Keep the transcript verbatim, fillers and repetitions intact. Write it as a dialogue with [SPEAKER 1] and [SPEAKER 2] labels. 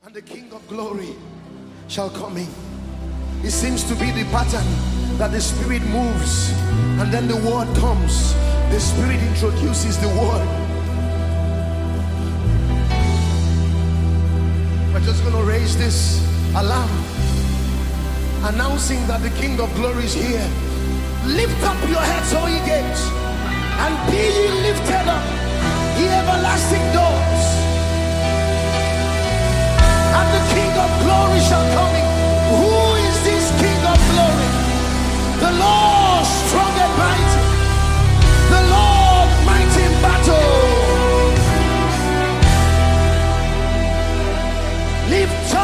[SPEAKER 1] and the King of glory shall come in. It seems to be the pattern that the Spirit moves and then the word comes. The Spirit introduces the word. We're just going to raise this alarm announcing that the King of glory is here. Lift up your heads, O ye gates, and be ye lifted up, ye everlasting doors, and the King of glory shall come in. Who is this King of glory? The Lord strong and mighty, the Lord mighty in battle. Lift up